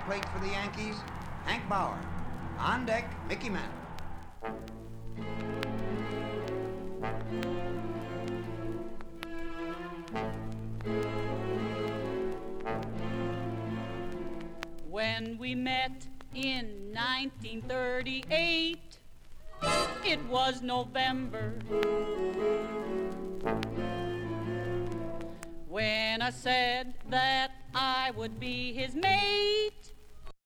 plate for the Yankees, Hank Bauer. On deck, Mickey Mantle. When we met in 1938, it was November. When I said that I would be his mate,